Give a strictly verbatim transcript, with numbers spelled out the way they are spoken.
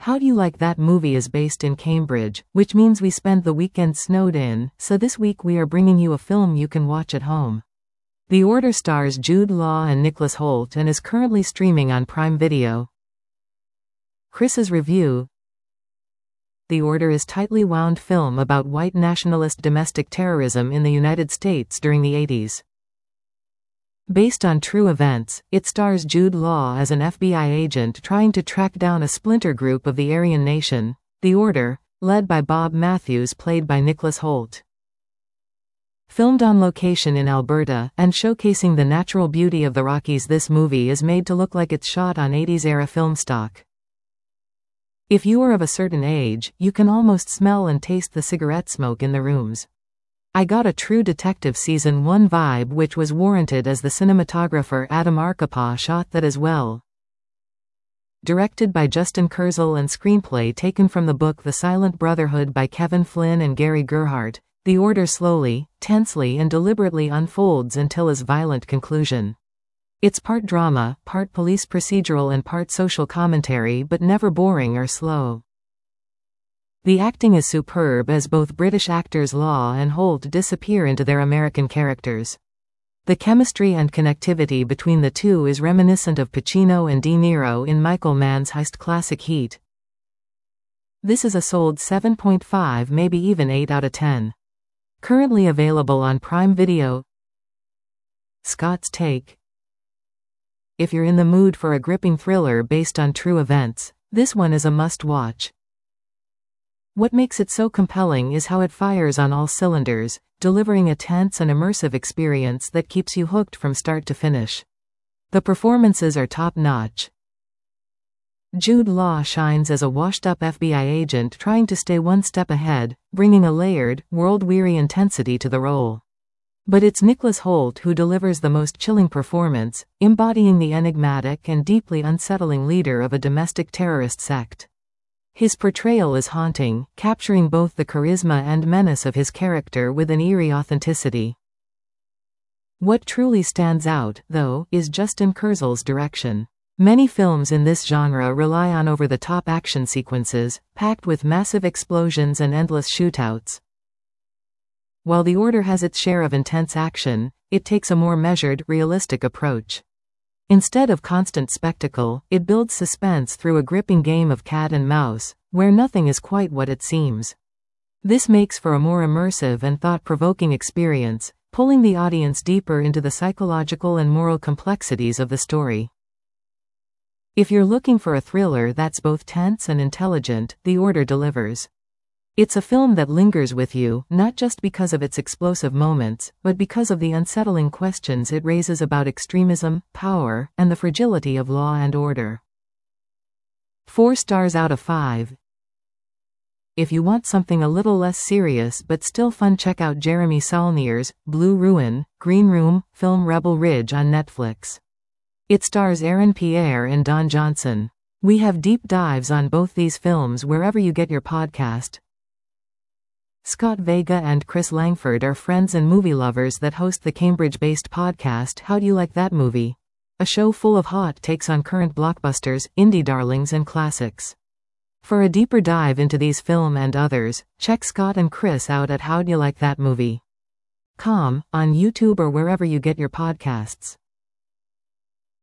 How Do You Like That Movie is based in Cambridge, which means we spend the weekend snowed in, so this week we are bringing you a film you can watch at home. The Order stars Jude Law and Nicholas Hoult and is currently streaming on Prime Video. Chris's review. The Order is tightly wound film about white nationalist domestic terrorism in the United States during the eighties. Based on true events, it stars Jude Law as an F B I agent trying to track down a splinter group of the Aryan Nation, the Order, led by Bob Matthews played by Nicholas Hoult. Filmed on location in Alberta, and showcasing the natural beauty of the Rockies, this movie is made to look like it's shot on eighties-era film stock. If you are of a certain age, you can almost smell and taste the cigarette smoke in the rooms. I got a True Detective Season one vibe, which was warranted as the cinematographer Adam Arkapaw shot that as well. Directed by Justin Kurzel and screenplay taken from the book The Silent Brotherhood by Kevin Flynn and Gary Gerhardt, The Order slowly, tensely and deliberately unfolds until its violent conclusion. It's part drama, part police procedural and part social commentary, but never boring or slow. The acting is superb as both British actors Law and Hoult disappear into their American characters. The chemistry and connectivity between the two is reminiscent of Pacino and De Niro in Michael Mann's heist classic Heat. This is a solid seven point five, maybe even eight out of ten. Currently available on Prime Video. Scott's take. If you're in the mood for a gripping thriller based on true events, this one is a must-watch. What makes it so compelling is how it fires on all cylinders, delivering a tense and immersive experience that keeps you hooked from start to finish. The performances are top-notch. Jude Law shines as a washed-up F B I agent trying to stay one step ahead, bringing a layered, world-weary intensity to the role. But it's Nicholas Hoult who delivers the most chilling performance, embodying the enigmatic and deeply unsettling leader of a domestic terrorist sect. His portrayal is haunting, capturing both the charisma and menace of his character with an eerie authenticity. What truly stands out, though, is Justin Kurzel's direction. Many films in this genre rely on over-the-top action sequences, packed with massive explosions and endless shootouts. While The Order has its share of intense action, it takes a more measured, realistic approach. Instead of constant spectacle, it builds suspense through a gripping game of cat and mouse, where nothing is quite what it seems. This makes for a more immersive and thought-provoking experience, pulling the audience deeper into the psychological and moral complexities of the story. If you're looking for a thriller that's both tense and intelligent, The Order delivers. It's a film that lingers with you, not just because of its explosive moments, but because of the unsettling questions it raises about extremism, power, and the fragility of law and order. Four stars out of five. If you want something a little less serious but still fun, check out Jeremy Saulnier's Blue Ruin, Green Room, film Rebel Ridge on Netflix. It stars Aaron Pierre and Don Johnson. We have deep dives on both these films wherever you get your podcast. Scott Vega and Chris Langford are friends and movie lovers that host the Cambridge-based podcast How Do You Like That Movie? A show full of hot takes on current blockbusters, indie darlings and classics. For a deeper dive into these film and others, check Scott and Chris out at How Do You Like That Movie? dot com, on YouTube or wherever you get your podcasts.